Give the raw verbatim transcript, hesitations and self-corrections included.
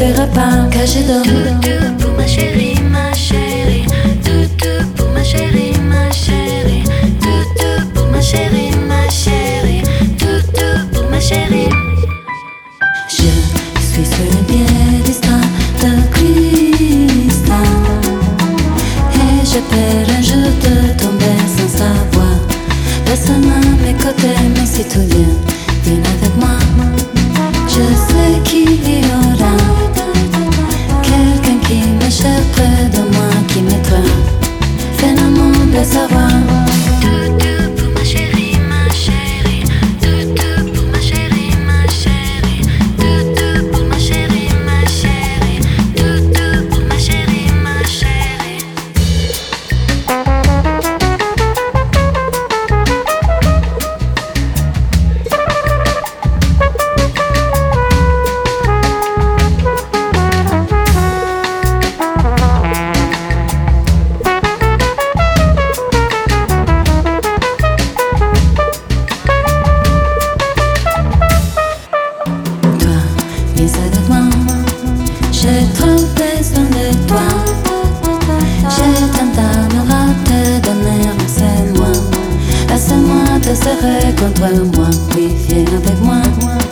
t'aimerais pas cacher d'or. Toutou pour ma chérie, ma chérie. Toutou pour ma chérie, ma chérie. Toutou pour ma chérie, ma chérie. Toutou pour ma chérie. Je suis sur le piédestal de cristal et j'espère un jour de tomber sans savoir. Personne à mes côtés, mais si tu viens, viens avec moi. Je sais qu'il y aura quelqu'un qui me cherche près de moi, qui m'aidera. Fais l'amour de savoir. Toutou pour ma chérie, ma chérie. Toutou pour ma chérie, ma chérie. Toutou pour ma chérie, ma chérie. Toutou pour ma chérie, ma chérie. J'ai trop besoin de toi. J'ai tant d'amour à te donner, c'est moi. Laisse-moi te serrer contre moi, oui, viens avec moi.